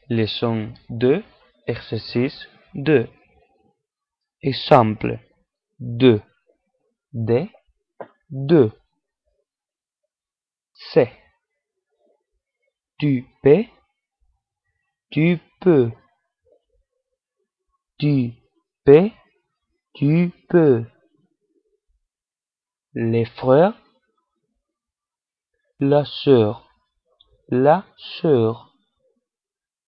Leçon 2, exercice 2. Exemple 2. Des 2. C'est. Tu peux. Tu peux. Tu peux. Tu peux. Les frères. La sœur. La sœur.